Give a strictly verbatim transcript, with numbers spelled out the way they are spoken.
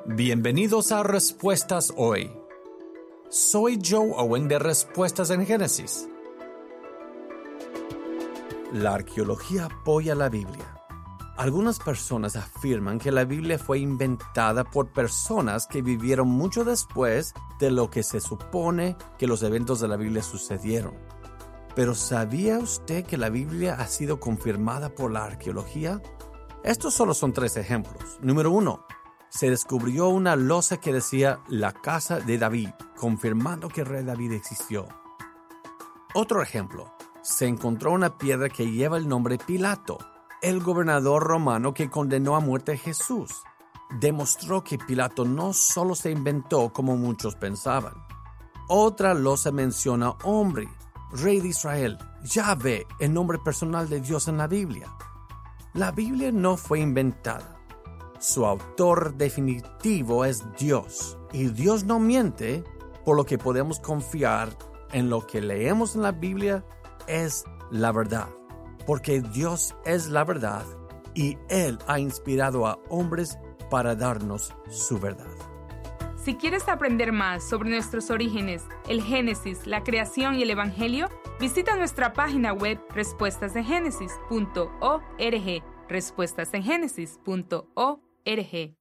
Bienvenidos a Respuestas Hoy. Soy Joe Owen de Respuestas en Génesis. La arqueología apoya la Biblia. Algunas personas afirman que la Biblia fue inventada por personas que vivieron mucho después de lo que se supone que los eventos de la Biblia sucedieron. Pero ¿sabía usted que la Biblia ha sido confirmada por la arqueología? Estos solo son tres ejemplos. Número uno, se descubrió una losa que decía la casa de David, confirmando que el rey David existió. Otro ejemplo, se encontró una piedra que lleva el nombre Pilato, el gobernador romano que condenó a muerte a Jesús. Demostró que Pilato no solo se inventó como muchos pensaban. Otra losa menciona Omri, rey de Israel, Yahvé, el nombre personal de Dios en la Biblia. La Biblia no fue inventada. Su autor definitivo es Dios, y Dios no miente, por lo que podemos confiar en lo que leemos en la Biblia es la verdad, porque Dios es la verdad y Él ha inspirado a hombres para darnos su verdad. Si quieres aprender más sobre nuestros orígenes, el Génesis, la creación y el Evangelio, visita nuestra página web respuestas en génesis punto org, respuestas en génesis punto org.